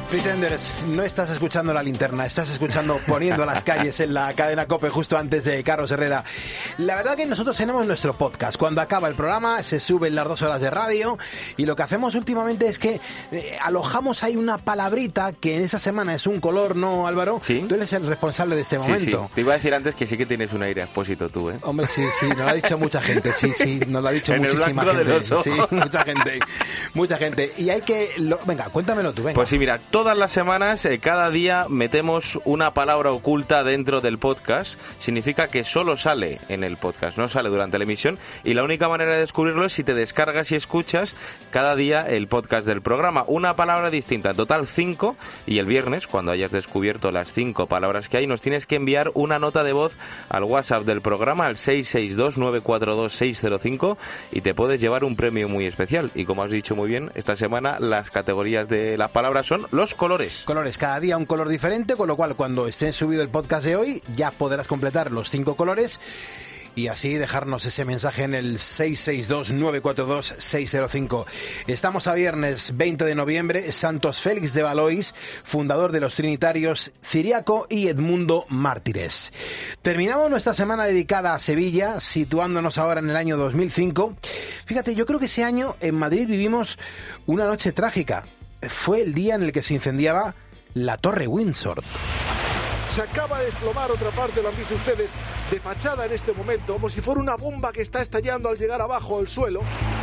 Pretenders, no estás escuchando La Linterna, estás escuchando Poniendo las Calles en la cadena COPE justo antes de Carlos Herrera. La verdad que nosotros tenemos nuestro podcast. Cuando acaba el programa se suben las dos horas de radio y lo que hacemos últimamente es que eh, alojamos ahí una palabrita que en esa semana es un color, ¿no, Álvaro? Sí. Tú eres el responsable de este sí, momento. Sí. Te iba a decir antes que sí que tienes un aire expósito tú, ¿eh? Hombre, sí, sí, nos lo ha dicho mucha gente, sí, sí, nos lo ha dicho en muchísima el gente. De los ojos. Sí, mucha gente, mucha gente. Y hay que... Lo, venga, cuéntamelo tú, venga. Pues sí, mira, todas las semanas, eh, cada día metemos una palabra oculta dentro del podcast. Significa que solo sale en el podcast, no sale durante la emisión. Y la única manera de descubrirlo es si te descargas y escuchas cada día el podcast del programa. Una palabra distinta, en total cinco. Y el viernes, cuando hayas descubierto las cinco palabras que hay, nos tienes que enviar una nota de voz al WhatsApp del programa, al seis seis dos nueve cuatro dos seis cero cinco, y te puedes llevar un premio muy especial. Y como has dicho muy bien, esta semana las categorías de las palabras son los colores. Colores, cada día un color diferente, con lo cual cuando esté subido el podcast de hoy ya podrás completar los cinco colores y así dejarnos ese mensaje en el seis seis dos nueve cuatro dos seis cero cinco. Estamos a viernes veinte de noviembre, Santos Félix de Valois, fundador de los Trinitarios Ciriaco y Edmundo Mártires. Terminamos nuestra semana dedicada a Sevilla, situándonos ahora en el año dos mil cinco. Fíjate, yo creo que ese año en Madrid vivimos una noche trágica. Fue el día en el que se incendiaba la Torre Windsor. Se acaba de desplomar otra parte, lo han visto ustedes, de fachada en este momento, como si fuera una bomba que está estallando al llegar abajo al suelo.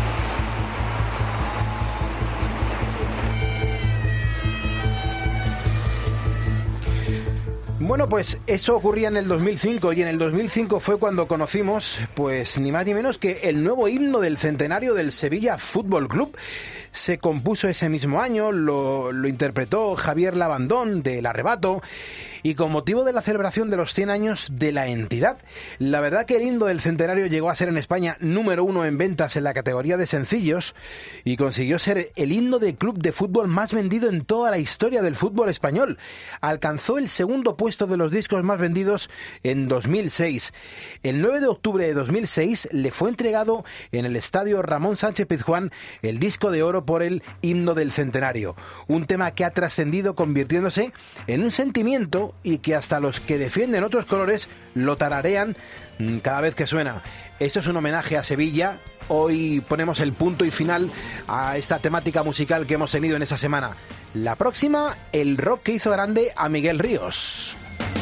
Bueno, pues eso ocurría en el dos mil cinco y en el dos mil cinco fue cuando conocimos, pues ni más ni menos que el nuevo himno del centenario del Sevilla Fútbol Club. Se compuso ese mismo año, lo, lo interpretó Javier Labandón de El Arrebato y con motivo de la celebración de los cien años de la entidad. La verdad que el himno del centenario llegó a ser en España número uno en ventas en la categoría de sencillos y consiguió ser el himno del club de fútbol más vendido en toda la historia del fútbol español. Alcanzó el segundo puesto de los discos más vendidos en dos mil seis. El nueve de octubre de dos mil seis le fue entregado en el estadio Ramón Sánchez Pizjuán el disco de oro por el himno del centenario. Un tema que ha trascendido convirtiéndose en un sentimiento y que hasta los que defienden otros colores lo tararean cada vez que suena. Eso es un homenaje a Sevilla. Hoy ponemos el punto y final a esta temática musical que hemos tenido en esta semana. La próxima, el rock que hizo grande a Miguel Ríos.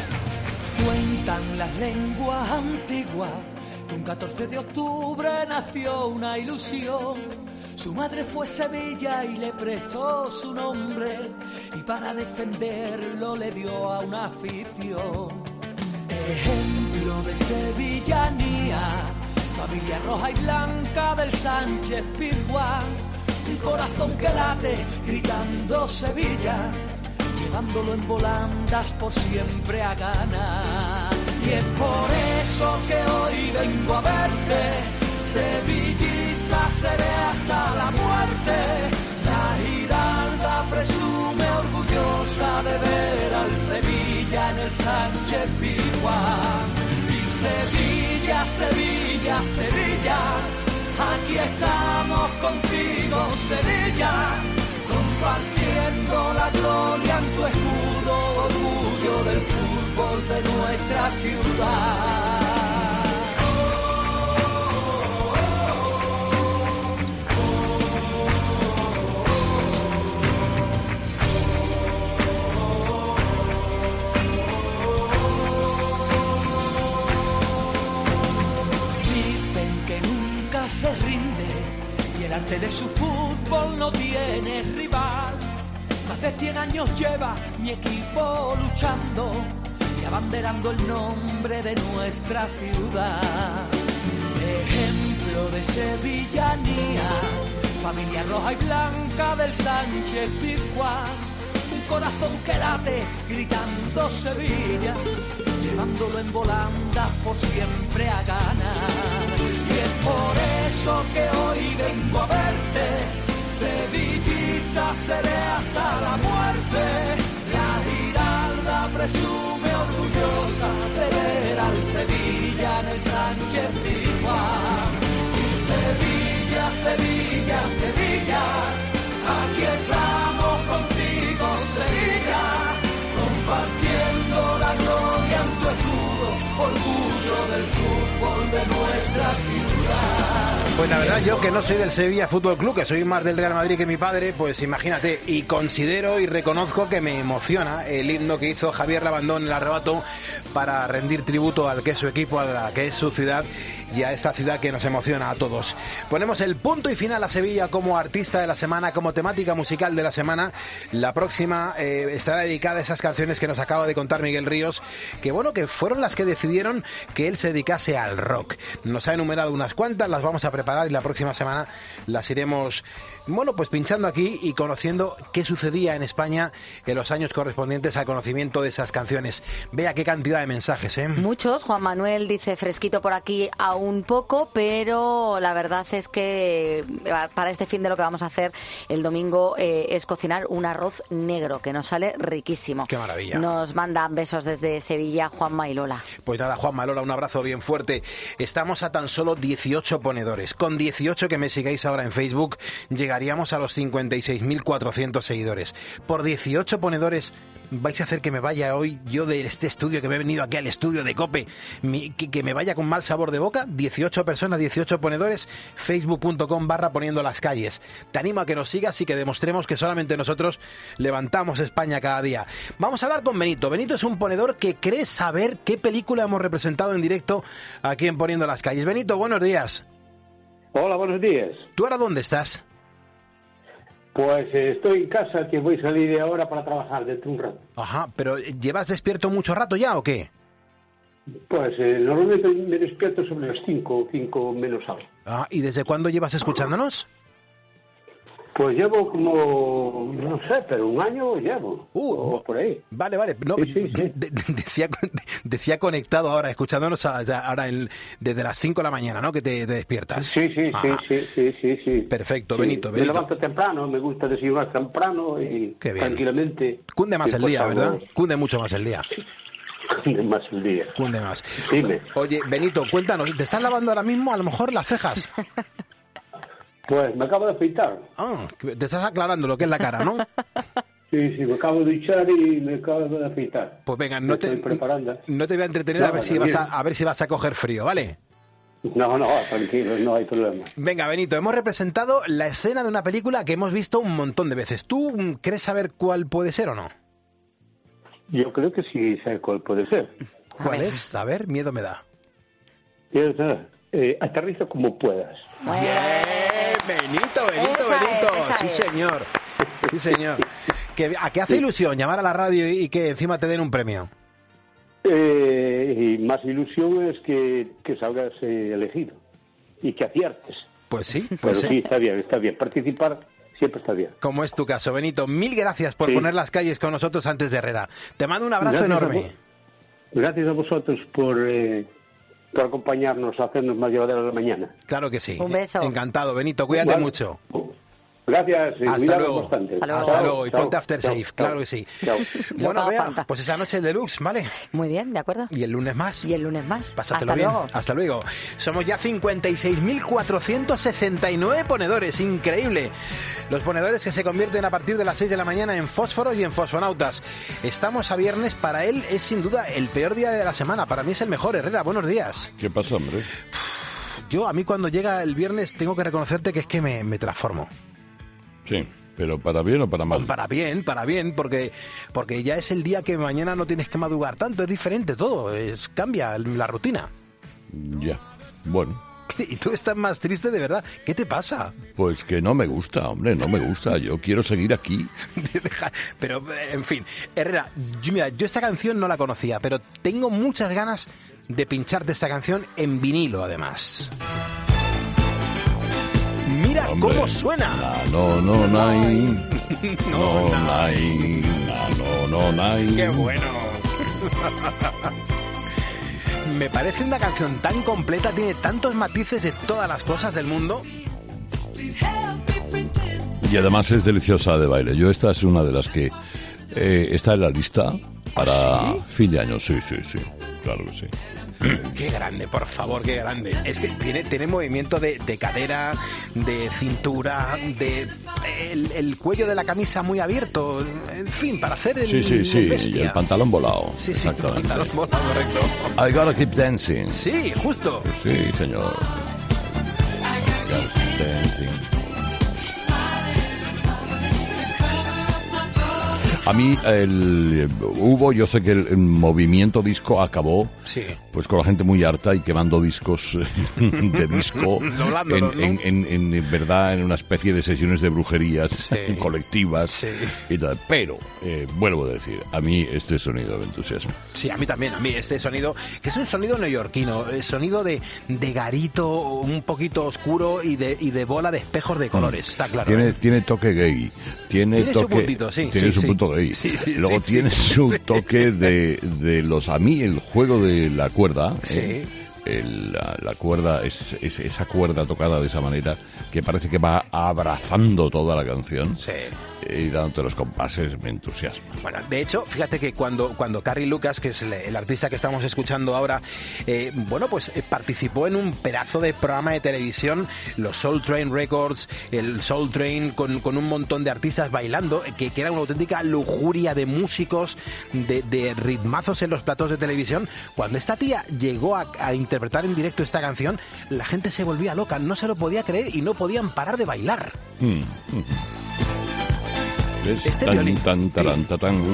Cuentan las lenguas antiguas que un catorce de octubre nació una ilusión. Su madre fue Sevilla y le prestó su nombre y para defenderlo le dio a una afición. Ejemplo de sevillanía, familia roja y blanca del Sánchez Pizjuán. Un corazón que late gritando Sevilla, llevándolo en volandas por siempre a ganar. Y es por eso que hoy vengo a verte, sevillista seré hasta la muerte. La Giralda presume orgullosa de ver al Sevilla en el Sánchez Pizjuán. Y Sevilla, Sevilla, Sevilla, aquí estamos contigo, Sevilla, compartiendo la gloria en tu escudo, orgullo del fútbol de nuestra ciudad. Se rinde y el arte de su fútbol no tiene rival. Más de cien años lleva mi equipo luchando y abanderando el nombre de nuestra ciudad. Ejemplo de sevillanía, familia roja y blanca del Sánchez Pizjuán. Un corazón que late gritando Sevilla, llevándolo en volandas por siempre a ganar. Y es por eso que hoy vengo a verte, sevillista seré hasta la muerte. La Giralda presume orgullosa de ver al Sevilla en el Sánchez Pizjuán. Y Sevilla, Sevilla, Sevilla, aquí estamos contigo, Sevilla. Pues la verdad, yo que no soy del Sevilla Fútbol Club, que soy más del Real Madrid que mi padre, pues imagínate, y considero y reconozco que me emociona el himno que hizo Javier Labandón en el Arrebato para rendir tributo al que es su equipo, a la que es su ciudad y a esta ciudad que nos emociona a todos. Ponemos el punto y final a Sevilla como artista de la semana, como temática musical de la semana. La próxima eh, estará dedicada a esas canciones que nos acaba de contar Miguel Ríos, que bueno, que fueron las que decidieron que él se dedicase al rock. Nos ha enumerado unas cuantas, las vamos a preparar y la próxima semana las iremos, bueno, pues pinchando aquí y conociendo qué sucedía en España en los años correspondientes al conocimiento de esas canciones. Vea qué cantidad de mensajes, ¿eh? Muchos. Juan Manuel dice fresquito por aquí aún poco, pero la verdad es que para este fin de lo que vamos a hacer el domingo eh, es cocinar un arroz negro que nos sale riquísimo. ¡Qué maravilla! Nos mandan besos desde Sevilla Juanma y Lola. Pues nada, Juanma, Lola, un abrazo bien fuerte. Estamos a tan solo dieciocho ponedores. Con dieciocho que me sigáis ahora en Facebook llegaríamos a los cincuenta y seis mil cuatrocientos seguidores. Por dieciocho ponedores vais a hacer que me vaya hoy yo de este estudio, que me he venido aquí al estudio de COPE, mi, que, que me vaya con mal sabor de boca. dieciocho personas, dieciocho ponedores, facebook punto com barra poniendo las calles. Te animo a que nos sigas y que demostremos que solamente nosotros levantamos España cada día. Vamos a hablar con Benito. Benito es un ponedor que cree saber qué película hemos representado en directo aquí en Poniendo las Calles. Benito, buenos días. Hola, buenos días. ¿Tú ahora dónde estás? Pues eh, estoy en casa, que voy a salir ahora para trabajar dentro de un rato. Ajá, pero ¿llevas despierto mucho rato ya o qué? Pues eh, normalmente me despierto sobre las cinco, cinco menos algo. Ah, ¿y desde cuándo llevas escuchándonos? Pues llevo como, no sé, pero un año llevo, uh, o por ahí. Vale, vale. No, sí, sí, sí. De, de, decía, decía conectado ahora, escuchándonos a, a, ahora el, desde las cinco de la mañana, ¿no? Que te, te despiertas. Sí, sí, sí, sí, sí, sí, sí. Perfecto, sí. Benito, Me Benito. levanto temprano, me gusta desayunar temprano y Qué bien. Tranquilamente. Cunde más el día, algo... ¿verdad? Cunde mucho más el día. Cunde más el día. Cunde más. Dime. Oye, Benito, cuéntanos, ¿te estás lavando ahora mismo a lo mejor las cejas? Pues me acabo de afeitar. Ah, te estás aclarando lo que es la cara, ¿no? Sí, sí, me acabo de duchar y me acabo de afeitar. Pues venga, no te, preparando. no te voy a entretener no, a, ver si vas a, a ver si vas a coger frío, ¿vale? No, no, tranquilo, no hay problema. Venga, Benito, hemos representado la escena de una película que hemos visto un montón de veces. ¿Tú crees saber cuál puede ser o no? Yo creo que sí sé cuál puede ser. ¿Cuál es? A ver, miedo me da. Eh, aterriza como puedas. Bien, Benito, Benito, esa Benito. Es, sí, es. señor. Sí, señor. ¿Que, ¿A qué hace sí. ilusión llamar a la radio y que encima te den un premio? Eh, y más ilusión es que, que salgas eh, elegido y que aciertes. Pues sí, pues Pero sí. sí, está bien, está bien. Participar siempre está bien. Como es tu caso, Benito. Mil gracias por sí. poner las calles con nosotros antes de Herrera. Te mando un abrazo gracias enorme. A gracias a vosotros por... Eh, por acompañarnos, a hacernos más llevadera la mañana. Claro que sí. Un beso. Encantado, Benito. Cuídate Igual. mucho. Gracias. Hasta luego. Bastante. Hasta luego. Hasta luego. Y chao, ponte after chao, safe. chao, claro que sí. Chao. Bueno, vea, pues esa noche el deluxe, ¿vale? Muy bien, de acuerdo. Y el lunes más. Y el lunes más. Pásatelo Hasta bien. luego. Hasta luego. Somos ya cincuenta y seis mil cuatrocientos sesenta y nueve ponedores. Increíble. Los ponedores que se convierten a partir de las seis de la mañana en fósforos y en fosfonautas. Estamos a viernes. Para él es sin duda el peor día de la semana. Para mí es el mejor. Herrera, buenos días. ¿Qué pasa, hombre? Yo, a mí cuando llega el viernes tengo que reconocerte que es que me, me transformo. Sí, pero ¿para bien o para mal? Para bien, para bien, porque, porque ya es el día que mañana no tienes que madrugar tanto, es diferente todo, es, cambia la rutina. Ya, bueno. Y tú estás más triste de verdad, ¿qué te pasa? Pues que no me gusta, hombre, no me gusta, yo quiero seguir aquí. Pero, en fin, Herrera, yo, mira, yo esta canción no la conocía, pero tengo muchas ganas de pincharte esta canción en vinilo, además. Mira hombre, cómo suena. No, no, no, hay. No, no, hay. No, no, no, hay. Qué bueno. Me parece una canción tan completa, tiene tantos matices de todas las cosas del mundo. Y además es deliciosa de baile. Yo esta es una de las que eh, está en la lista para ¿Ah, sí? fin de año. Sí, sí, sí, claro que sí. Qué grande, por favor, qué grande. Es que tiene, tiene movimiento de, de cadera, de cintura, de el, el cuello de la camisa muy abierto, en fin, para hacer el Sí, sí, sí, bestia. Y el pantalón volado. Sí, sí, el pantalón volado, correcto. I gotta keep dancing. Sí, justo. Sí, señor. Dancing. A mí el, hubo, yo sé que el, el movimiento disco acabó sí. pues con la gente muy harta y quemando discos de disco en, ¿no? en, en, en, en verdad en una especie de sesiones de brujerías sí. colectivas sí. y tal. Pero, eh, vuelvo a decir, a mí este sonido me entusiasma. Sí, a mí también, a mí este sonido, que es un sonido neoyorquino, el sonido de, de garito un poquito oscuro y de, y de bola de espejos de colores, está claro. Tiene, ¿eh? tiene toque gay. Tiene, tiene toque, su puntito, sí. Tiene sí, su sí. punto gay. Sí, sí, Luego sí, tiene sí. su toque de, de los... A mí el juego de la cuerda... Sí. Eh, el, la, la cuerda, es, es esa cuerda tocada de esa manera que parece que va abrazando toda la canción. Sí. Y dándote los compases me entusiasma. Bueno, de hecho, fíjate que cuando, cuando Carrie Lucas, que es el, el artista que estamos escuchando ahora, eh, bueno, pues eh, participó en un pedazo de programa de televisión, los Soul Train Records, el Soul Train, con, con un montón de artistas bailando, que, que era una auténtica lujuria de músicos, de, de ritmazos en los platos de televisión. Cuando esta tía llegó a, a interpretar en directo esta canción, la gente se volvía loca, no se lo podía creer y no podían parar de bailar. Mm, mm. Este tan, violín tan, taran, tan, tan.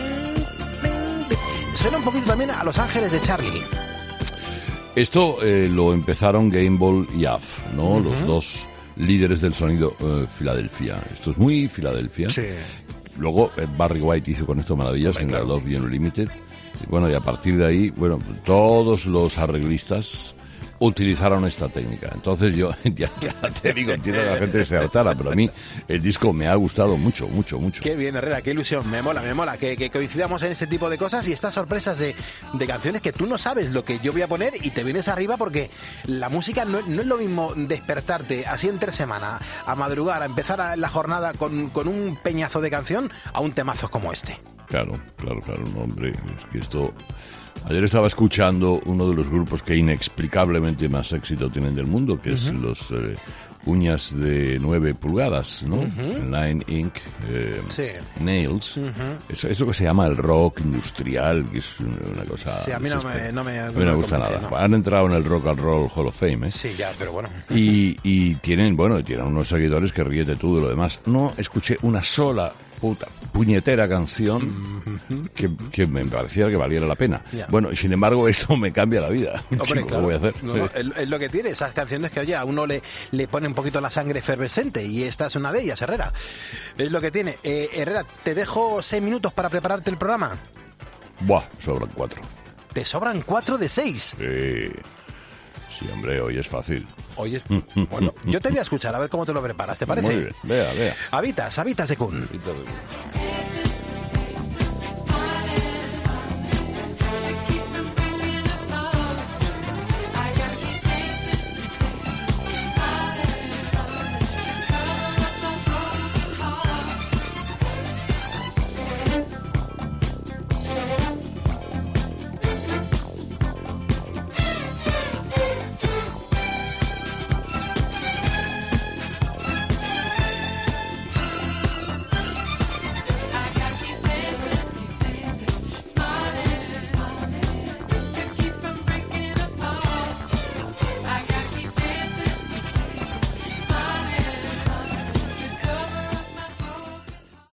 Suena un poquito también a Los Ángeles de Charlie. Esto eh, lo empezaron Game Ball y A F, ¿no? Uh-huh. Los dos líderes del sonido uh, Filadelfia. Esto es muy Filadelfia. Sí. Luego eh, Barry White hizo con esto maravillas en claro. Love Unlimited. Y bueno, y a partir de ahí, bueno, todos los arreglistas utilizaron esta técnica. Entonces yo, ya, ya te digo, entiendo que la gente se hartara, pero a mí el disco me ha gustado mucho, mucho, mucho. Qué bien, Herrera, qué ilusión, me mola, me mola, que, que coincidamos en este tipo de cosas y estas sorpresas de, de canciones que tú no sabes lo que yo voy a poner y te vienes arriba porque la música no, no es lo mismo despertarte así entre semana, a madrugar, a empezar a la jornada con, con un peñazo de canción a un temazo como este. Claro, claro, claro, no, hombre, es que esto... Ayer estaba escuchando uno de los grupos que inexplicablemente más éxito tienen del mundo, que uh-huh. es los eh, Uñas de nueve pulgadas, ¿no? Uh-huh. Nine Inch eh, sí. Nails. Uh-huh. Eso, eso que se llama el rock industrial, que es una cosa... Sí, a mí no me, no me, a mí no me gusta nada. No. Han entrado en el Rock and Roll Hall of Fame, ¿eh? Sí, ya, pero bueno. Y, y tienen, bueno, tienen unos seguidores que ríete tú de lo demás. No escuché una sola puta puñetera canción que, que me pareciera que valiera la pena. Yeah. Bueno, sin embargo, eso me cambia la vida. Hombre, Chico, claro. ¿qué voy a hacer? No, no, es, es lo que tiene, esas canciones que, oye, a uno le, le pone un poquito la sangre efervescente y esta es una de ellas, Herrera. Es lo que tiene. Eh, Herrera, te dejo seis minutos para prepararte el programa. Buah, sobran cuatro. ¿Te sobran cuatro de seis? Sí. Sí, hombre, hoy es fácil. Hoy es... Bueno, yo te voy a escuchar, a ver cómo te lo preparas, ¿te parece? Muy bien, vea, vea. Habitas, Habitas de Kun.